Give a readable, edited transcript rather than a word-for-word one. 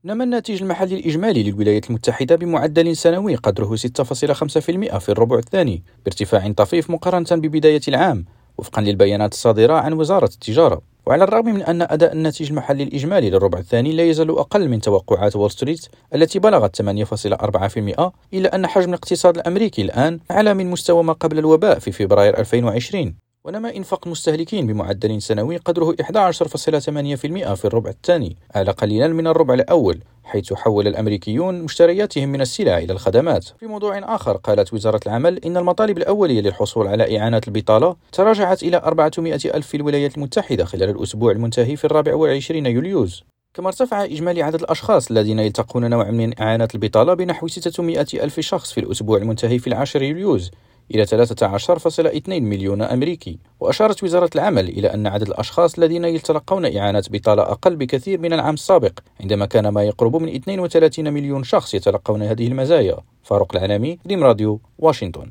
نما الناتج المحلي الإجمالي للولايات المتحدة بمعدل سنوي قدره 6.5% في الربع الثاني، بارتفاع طفيف مقارنة ببداية العام وفقا للبيانات الصادرة عن وزارة التجارة. وعلى الرغم من أن أداء الناتج المحلي الإجمالي للربع الثاني لا يزال أقل من توقعات وول ستريت التي بلغت 8.4%، إلا أن حجم الاقتصاد الأمريكي الآن أعلى من مستوى ما قبل الوباء في فبراير 2020. ونما إنفاق المستهلكين بمعدل سنوي قدره 11.8% في الربع الثاني، أعلى قليلا من الربع الأول، حيث حول الأمريكيون مشترياتهم من السلع إلى الخدمات. في موضوع آخر، قالت وزارة العمل إن المطالب الأولية للحصول على إعانات البطالة تراجعت إلى 400 ألف في الولايات المتحدة خلال الأسبوع المنتهي في 24 يوليوز. كما ارتفع إجمالي عدد الأشخاص الذين يلتقون نوعا من إعانات البطالة بنحو 600 ألف شخص في الأسبوع المنتهي في 10 يوليوز إلى 13.2 مليون أمريكي. وأشارت وزارة العمل إلى أن عدد الأشخاص الذين يتلقون إعانات بطالة أقل بكثير من العام السابق، عندما كان ما يقرب من 32 مليون شخص يتلقون هذه المزايا. فاروق العلامي، ريم راديو، واشنطن.